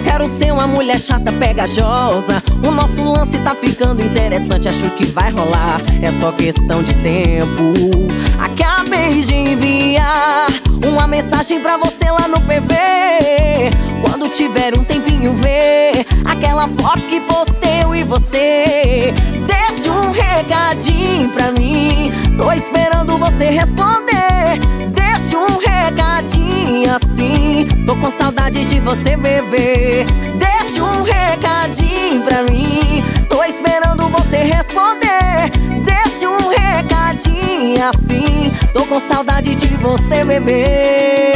Quero ser uma mulher chata, pegajosa. O nosso lance tá ficando interessante, acho que vai rolar, é só questão de tempo. Acabei de enviar uma mensagem pra você lá no PV. Quando tiver um tempinho vê aquela foto que postei eu e você. Deixa um recadinho pra mim, tô esperando você responder. Deixa um recadinho assim, tô com saudade de você, bebê. Deixa um recadinho pra mim, tô esperando você responder. Deixa um recadinho assim, tô com saudade de você, bebê.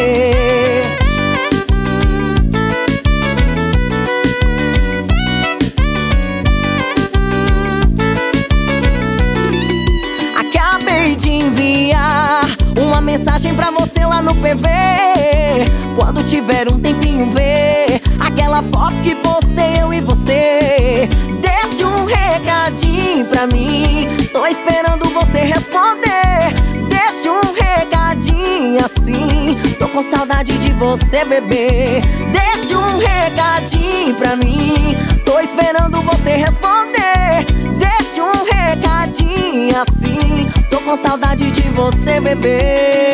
Acabei de enviar uma mensagem pra você lá no PV. Quando tiver um tempinho vê aquela foto que postei eu e você. Deixa um recadinho pra mim, tô esperando você responder. Deixa um recadinho assim, tô com saudade de você, bebê. Deixa um recadinho pra mim, tô esperando você responder. Deixa um recadinho assim, tô com saudade de você, bebê.